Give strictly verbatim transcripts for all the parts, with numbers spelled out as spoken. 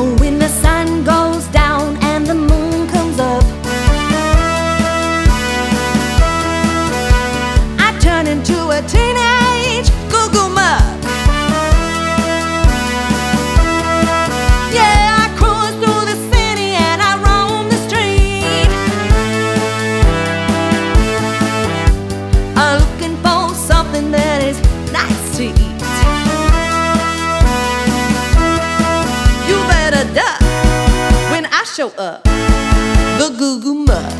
Oh, when the sun goes down and the moon comes up, I turn into a teenage goo-goo muck. Yeah, I cruise through the city and I roam the street, uh, looking for something that is nice to eat. You better duck when I show up, the goo-goo muck.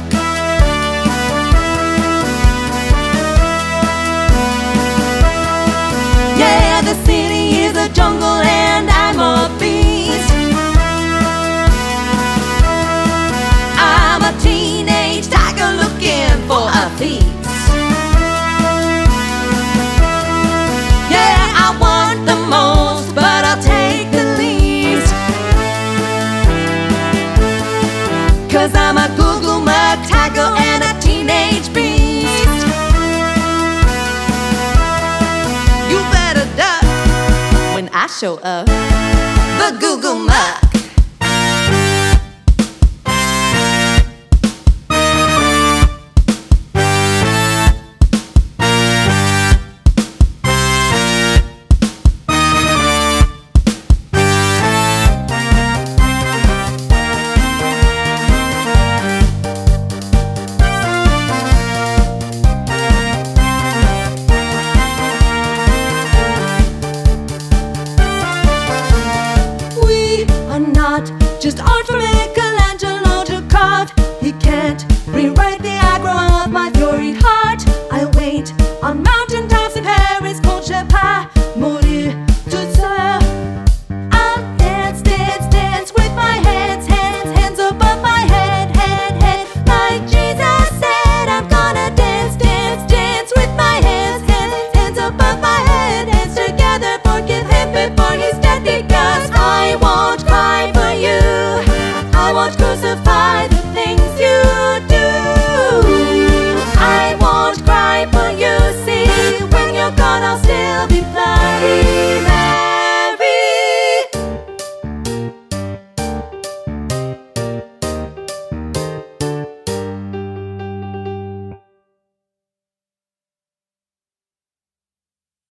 Yeah, the city is a jungle and I'm a beast. I'm a teenage tiger looking for a feast. Yeah, I want the most, but I'll take the least, 'cause I'm a goo-goo muck tiger and a teenage beast. You better duck when I show up, the goo-goo muck.